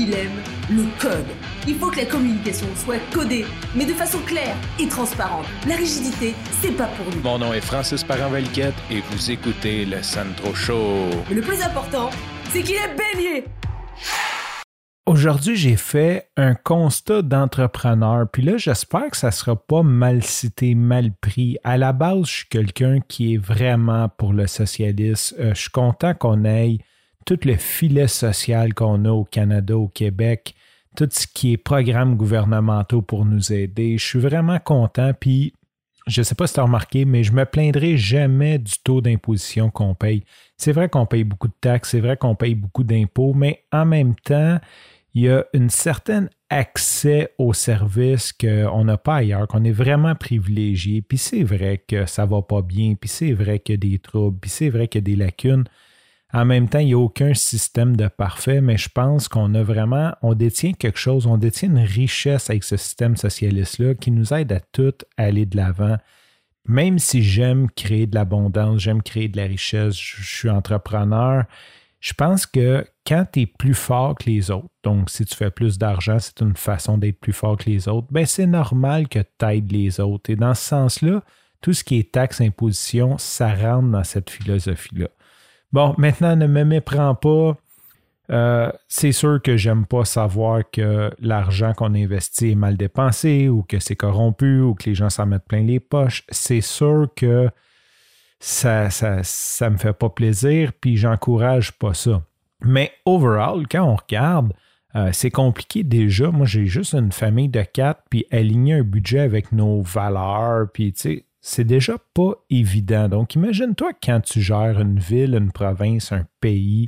il aime le code. Il faut que la communication soit codée, mais de façon claire et transparente. La rigidité, c'est pas pour nous. Mon nom est Francis Parent-Valquette et vous écoutez le Sandro Show. Mais le plus important, c'est qu'il est bélier. Aujourd'hui, j'ai fait un constat d'entrepreneur. Puis là, j'espère que ça ne sera pas mal cité, mal pris. À la base, je suis quelqu'un qui est vraiment pour le socialisme. Je suis content qu'on ait tout le filet social qu'on a au Canada, au Québec, tout ce qui est programmes gouvernementaux pour nous aider. Je suis vraiment content. Puis, je ne sais pas si tu as remarqué, mais je ne me plaindrai jamais du taux d'imposition qu'on paye. C'est vrai qu'on paye beaucoup de taxes, c'est vrai qu'on paye beaucoup d'impôts, mais en même temps, il y a un certain accès aux services qu'on n'a pas ailleurs, qu'on est vraiment privilégié. Puis c'est vrai que ça va pas bien, puis c'est vrai qu'il y a des troubles, puis c'est vrai qu'il y a des lacunes. En même temps, il n'y a aucun système de parfait, mais je pense on détient quelque chose, on détient une richesse avec ce système socialiste-là qui nous aide à tous à aller de l'avant. Même si j'aime créer de l'abondance, j'aime créer de la richesse, je suis entrepreneur, je pense que quand tu es plus fort que les autres, donc si tu fais plus d'argent, c'est une façon d'être plus fort que les autres, bien c'est normal que tu aides les autres. Et dans ce sens-là, tout ce qui est taxes, imposition, ça rentre dans cette philosophie-là. Bon, maintenant, ne me méprends pas. C'est sûr que j'aime pas savoir que l'argent qu'on investit est mal dépensé ou que c'est corrompu ou que les gens s'en mettent plein les poches. C'est sûr que ça me fait pas plaisir, puis j'encourage pas ça. Mais overall, quand on regarde, c'est compliqué déjà. Moi, j'ai juste une famille de 4, puis aligner un budget avec nos valeurs, puis tu sais, c'est déjà pas évident. Donc, imagine-toi quand tu gères une ville, une province, un pays,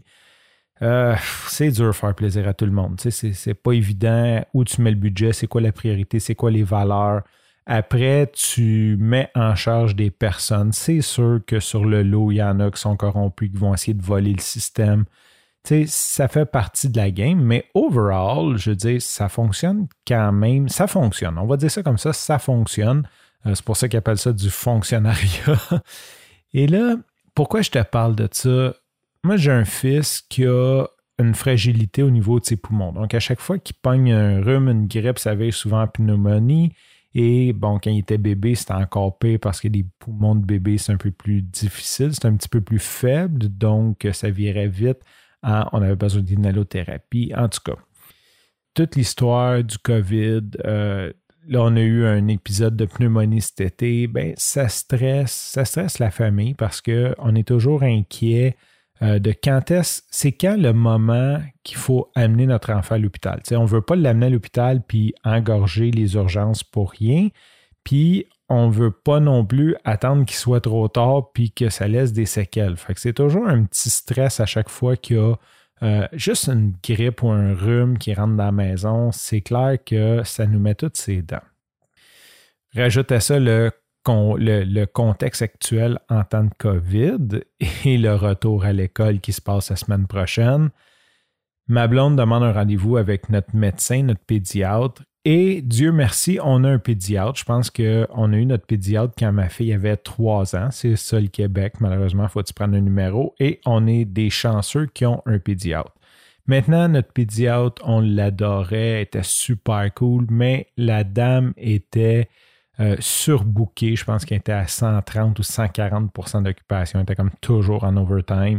c'est dur de faire plaisir à tout le monde. Tu sais, c'est pas évident où tu mets le budget, c'est quoi la priorité, c'est quoi les valeurs. Après, tu mets en charge des personnes. C'est sûr que sur le lot, il y en a qui sont corrompus, qui vont essayer de voler le système. Tu sais, ça fait partie de la game, mais overall, je veux dire, ça fonctionne quand même. Ça fonctionne. On va dire ça comme ça fonctionne. C'est pour ça qu'ils appellent ça du fonctionnariat. Et là, pourquoi je te parle de ça? Moi, j'ai un fils qui a une fragilité au niveau de ses poumons. Donc, à chaque fois qu'il pogne un rhume, une grippe, ça vire souvent en pneumonie. Et bon, quand il était bébé, c'était encore pire parce que les poumons de bébé, c'est un peu plus difficile, c'est un petit peu plus faible, donc ça virait vite. On avait besoin d'inhalothérapie. En tout cas, toute l'histoire du COVID, là, on a eu un épisode de pneumonie cet été, bien, ça stresse la famille parce qu'on est toujours inquiet de c'est quand le moment qu'il faut amener notre enfant à l'hôpital. T'sais, on ne veut pas l'amener à l'hôpital puis engorger les urgences pour rien, puis on ne veut pas non plus attendre qu'il soit trop tard puis que ça laisse des séquelles. Fait que c'est toujours un petit stress à chaque fois qu'il y a juste une grippe ou un rhume qui rentre dans la maison. C'est clair que ça nous met toutes ses dents. Rajoute à ça le contexte actuel en temps de COVID et le retour à l'école qui se passe la semaine prochaine. Ma blonde demande un rendez-vous avec notre médecin, notre pédiatre. Et Dieu merci, on a un pédiatre. Je pense qu'on a eu notre pédiatre quand ma fille avait 3 ans. C'est ça le Québec. Malheureusement, il faut prendre un numéro. Et on est des chanceux qui ont un pédiatre. Maintenant, notre pédiatre, on l'adorait, elle était super cool, mais la dame était surbookée. Je pense qu'elle était à 130 ou 140% d'occupation. Elle était comme toujours en overtime.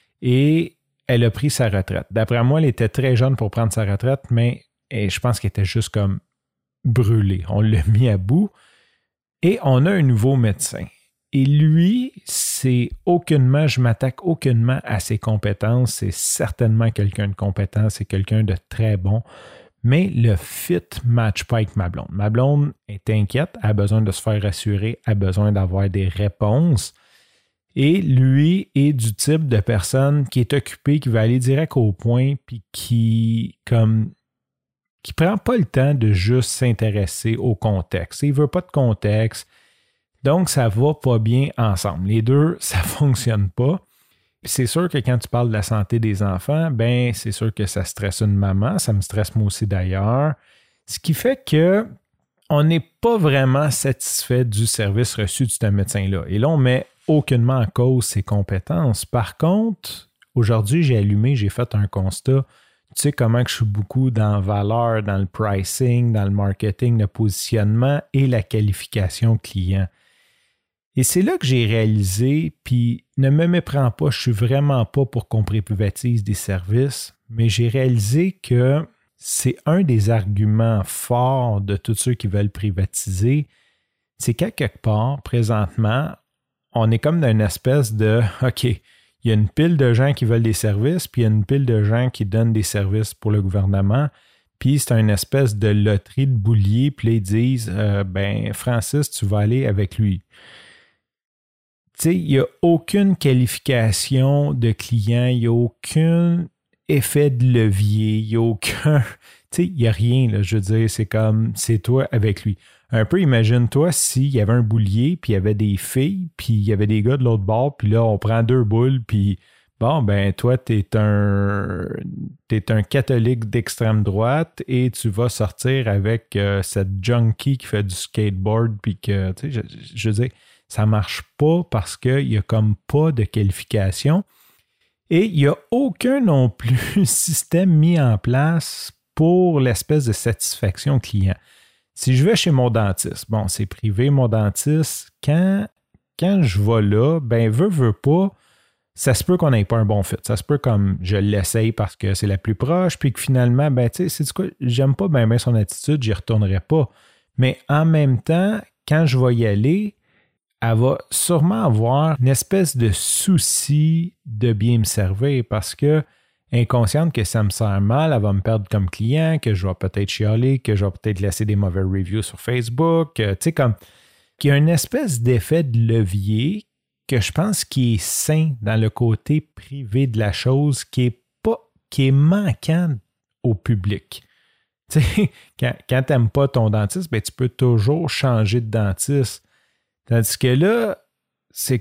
Et elle a pris sa retraite. D'après moi, elle était très jeune pour prendre sa retraite, mais je pense qu'elle était juste comme brûlée. On l'a mis à bout. Et on a un nouveau médecin. Et lui, je m'attaque aucunement à ses compétences. C'est certainement quelqu'un de compétent, c'est quelqu'un de très bon. Mais le fit ne matche pas avec ma blonde. Ma blonde est inquiète, a besoin de se faire rassurer, a besoin d'avoir des réponses. Et lui est du type de personne qui est occupé, qui va aller direct au point, puis qui prend pas le temps de juste s'intéresser au contexte. Il veut pas de contexte. Donc, ça va pas bien ensemble. Les deux, ça fonctionne pas. C'est sûr que quand tu parles de la santé des enfants, ben c'est sûr que ça stresse une maman. Ça me stresse moi aussi d'ailleurs. Ce qui fait que on n'est pas vraiment satisfait du service reçu de ce médecin-là. Et là, on met aucunement en cause ses compétences. Par contre, aujourd'hui, j'ai fait un constat. Tu sais comment que je suis beaucoup dans la valeur, dans le pricing, dans le marketing, le positionnement et la qualification client. Et c'est là que j'ai réalisé, puis ne me méprends pas, je suis vraiment pas pour qu'on privatise des services, mais j'ai réalisé que c'est un des arguments forts de tous ceux qui veulent privatiser, c'est qu'à quelque part, présentement, on est comme dans une espèce de « OK, il y a une pile de gens qui veulent des services, puis il y a une pile de gens qui donnent des services pour le gouvernement, puis c'est une espèce de loterie de boulier, puis là, ils disent Francis, tu vas aller avec lui. » Tu sais, il n'y a aucune qualification de client, il n'y a aucun effet de levier, il n'y a aucun... Tu sais, il n'y a rien, là, je veux dire, c'est comme, c'est toi avec lui. Un peu, imagine-toi s'il y avait un boulier, puis il y avait des filles, puis il y avait des gars de l'autre bord, puis là, on prend 2 boules, puis bon, ben toi, t'es un catholique d'extrême droite et tu vas sortir avec cette junkie qui fait du skateboard, puis que, tu sais, je veux dire, ça marche pas parce qu'il n'y a comme pas de qualification et il n'y a aucun non plus système mis en place pour l'espèce de satisfaction client. Si je vais chez mon dentiste, bon, c'est privé, mon dentiste, quand je vais là, ben veux pas, ça se peut qu'on n'ait pas un bon fit. Ça se peut comme je l'essaye parce que c'est la plus proche, puis que finalement, ben tu sais, c'est quoi, j'aime pas bien son attitude, j'y retournerai pas. Mais en même temps, quand je vais y aller, elle va sûrement avoir une espèce de souci de bien me servir parce que inconsciente que ça me sert mal, elle va me perdre comme client, que je vais peut-être chialer, que je vais peut-être laisser des mauvais reviews sur Facebook, tu sais, comme qu'il y a une espèce d'effet de levier que je pense qui est sain dans le côté privé de la chose, qui est manquant au public. Tu sais, quand tu n'aimes pas ton dentiste, ben, tu peux toujours changer de dentiste. Tandis que là, c'est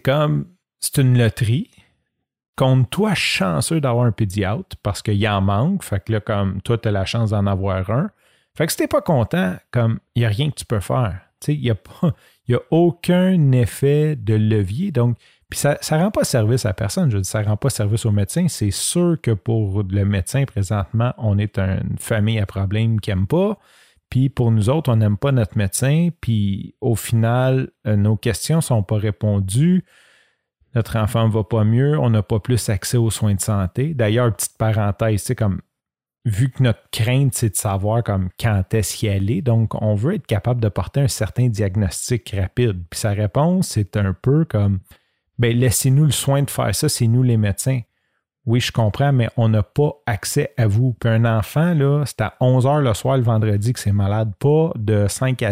une loterie. Compte toi chanceux d'avoir un pédiatre parce qu'il en manque. Fait que là, comme toi, tu as la chance d'en avoir un. Fait que si tu n'es pas content, comme il n'y a rien que tu peux faire. Tu sais, il n'y a aucun effet de levier. Donc, puis ça ne rend pas service à personne. Je veux dire, ça ne rend pas service au médecin. C'est sûr que pour le médecin, présentement, on est une famille à problème qui n'aime pas. Puis pour nous autres, on n'aime pas notre médecin. Puis au final, nos questions ne sont pas répondues. Notre enfant ne va pas mieux. On n'a pas plus accès aux soins de santé. D'ailleurs, petite parenthèse, c'est comme vu que notre crainte, c'est de savoir comme quand est-ce y aller. Donc, on veut être capable de porter un certain diagnostic rapide. Puis sa réponse, c'est un peu comme ben laissez-nous le soin de faire ça, c'est nous les médecins. Oui, je comprends, mais on n'a pas accès à vous. Puis un enfant, là, c'est à 11h le soir le vendredi que c'est malade, pas de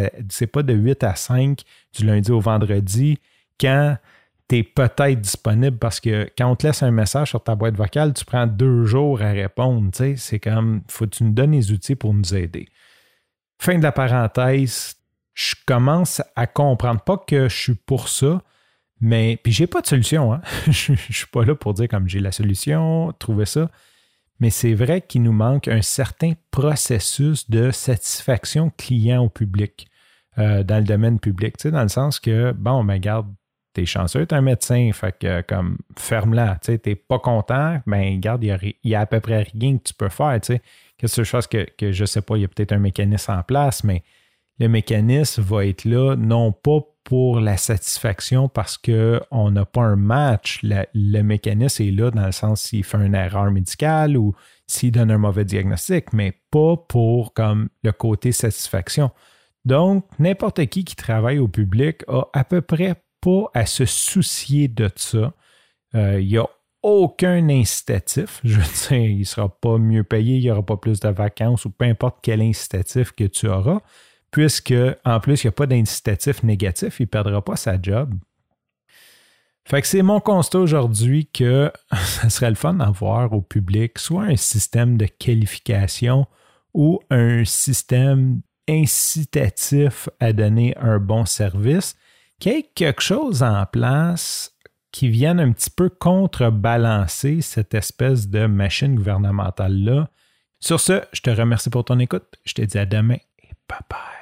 8 à 5 du lundi au vendredi quand tu es peut-être disponible parce que quand on te laisse un message sur ta boîte vocale, tu prends 2 jours à répondre. Tu sais, c'est comme, faut que tu nous donnes les outils pour nous aider. Fin de la parenthèse, je commence à comprendre, pas que je suis pour ça, mais puis j'ai pas de solution. Hein? Je suis pas là pour dire comme j'ai la solution, trouver ça. Mais c'est vrai qu'il nous manque un certain processus de satisfaction client au public, dans le domaine public. Tu sais, dans le sens que, bon, ben garde, t'es chanceux, t'es un médecin, fait que comme ferme-la. Tu sais, t'es pas content, ben garde, il y a à peu près rien que tu peux faire. Tu sais, quelque chose que je sais pas, il y a peut-être un mécanisme en place, mais le mécanisme va être là, non pas pour la satisfaction parce qu'on n'a pas un match. Le mécanisme est là dans le sens s'il fait une erreur médicale ou s'il donne un mauvais diagnostic, mais pas pour comme le côté satisfaction. Donc, n'importe qui travaille au public a à peu près pas à se soucier de ça. Il n'y a aucun incitatif. Je veux dire, il ne sera pas mieux payé, il n'y aura pas plus de vacances ou peu importe quel incitatif que tu auras. Puisque, en plus, il n'y a pas d'incitatif négatif, il ne perdra pas sa job. Fait que c'est mon constat aujourd'hui que ça serait le fun d'avoir au public soit un système de qualification ou un système incitatif à donner un bon service, qu'il y ait quelque chose en place qui vienne un petit peu contrebalancer cette espèce de machine gouvernementale-là. Sur ce, je te remercie pour ton écoute. Je te dis à demain et bye bye.